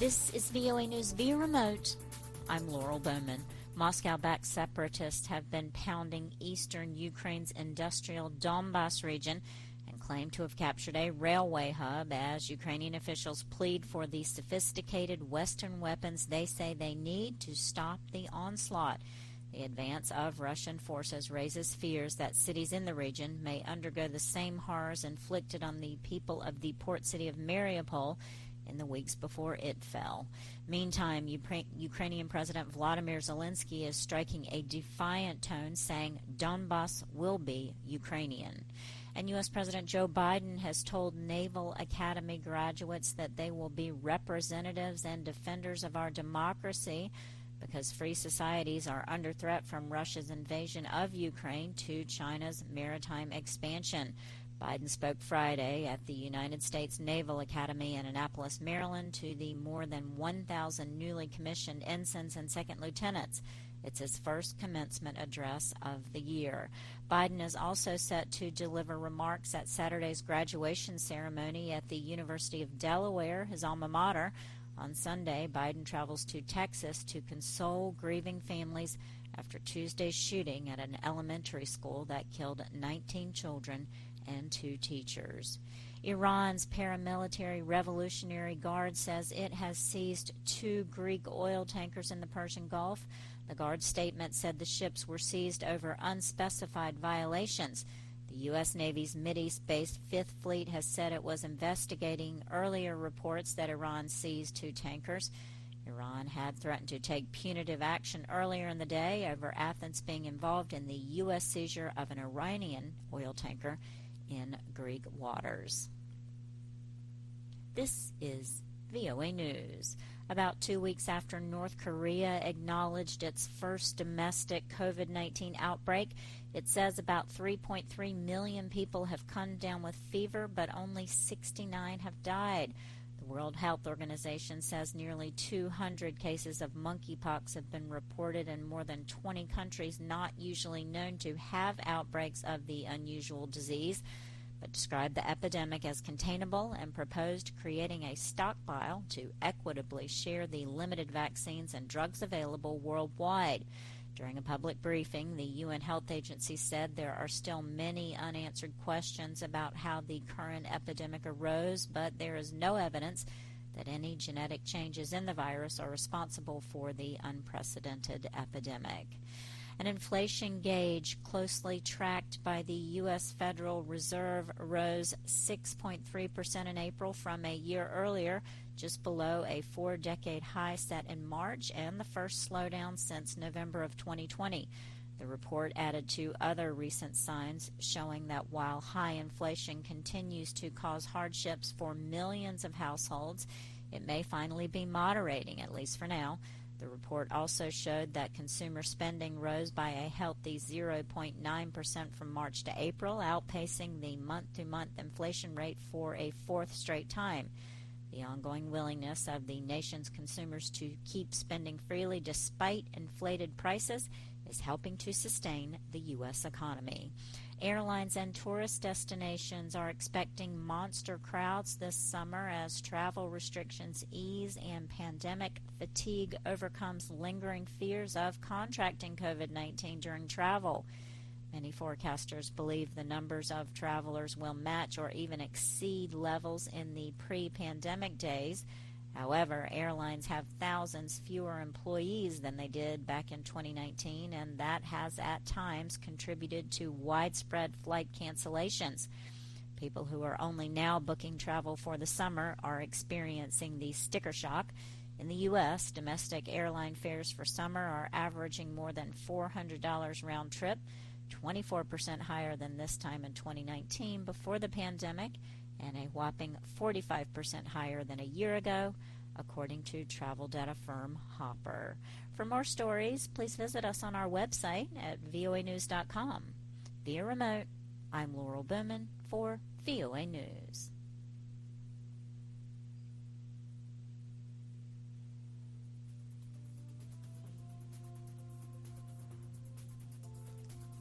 This is VOA News via remote. I'm Laurel Bowman. Moscow-backed separatists have been pounding eastern Ukraine's industrial Donbas region and claim to have captured a railway hub as Ukrainian officials plead for the sophisticated Western weapons they say they need to stop the onslaught. The advance of Russian forces raises fears that cities in the region may undergo the same horrors inflicted on the people of the port city of Mariupol in the weeks before it fell. Meantime, Ukrainian President Vladimir Zelensky is striking a defiant tone, saying Donbas will be Ukrainian. And U.S. President Joe Biden has told Naval Academy graduates that they will be representatives and defenders of our democracy because free societies are under threat from Russia's invasion of Ukraine to China's maritime expansion. Biden spoke Friday at the United States Naval Academy in Annapolis, Maryland, to the more than 1,000 newly commissioned ensigns and second lieutenants. It's his first commencement address of the year. Biden is also set to deliver remarks at Saturday's graduation ceremony at the University of Delaware, his alma mater. On Sunday, Biden travels to Texas to console grieving families after Tuesday's shooting at an elementary school that killed 19 children and 2 teachers. Iran's paramilitary Revolutionary Guard says it has seized 2 Greek oil tankers in the Persian Gulf. The Guard statement said the ships were seized over unspecified violations. The U.S. Navy's Mideast-based Fifth Fleet has said it was investigating earlier reports that Iran seized 2 tankers. Iran had threatened to take punitive action earlier in the day over Athens being involved in the U.S. seizure of an Iranian oil tanker in Greek waters. This is VOA News. About 2 weeks after North Korea acknowledged its first domestic COVID-19 outbreak, it says about 3.3 million people have come down with fever, but only 69 have died. The World Health Organization says nearly 200 cases of monkeypox have been reported in more than 20 countries not usually known to have outbreaks of the unusual disease, but described the epidemic as containable and proposed creating a stockpile to equitably share the limited vaccines and drugs available worldwide. During a public briefing, the UN Health Agency said there are still many unanswered questions about how the current epidemic arose, but there is no evidence that any genetic changes in the virus are responsible for the unprecedented epidemic. An inflation gauge closely tracked by the U.S. Federal Reserve rose 6.3% in April from a year earlier, just below a 4-decade high set in March and the first slowdown since November of 2020. The report added to other recent signs showing that while high inflation continues to cause hardships for millions of households, it may finally be moderating, at least for now. The report also showed that consumer spending rose by a healthy 0.9% from March to April, outpacing the month-to-month inflation rate for a 4th straight time. The ongoing willingness of the nation's consumers to keep spending freely despite inflated prices is helping to sustain the U.S. economy. Airlines and tourist destinations are expecting monster crowds this summer as travel restrictions ease and pandemic fatigue overcomes lingering fears of contracting COVID-19 during travel. Many forecasters believe the numbers of travelers will match or even exceed levels in the pre-pandemic days. However, airlines have thousands fewer employees than they did back in 2019, and that has at times contributed to widespread flight cancellations. People who are only now booking travel for the summer are experiencing the sticker shock. In the U.S., domestic airline fares for summer are averaging more than $400 round trip, 24% higher than this time in 2019 before the pandemic, and a whopping 45% higher than a year ago, according to travel data firm Hopper. For more stories, please visit us on our website at voanews.com. Via remote, I'm Laurel Bowman for VOA News.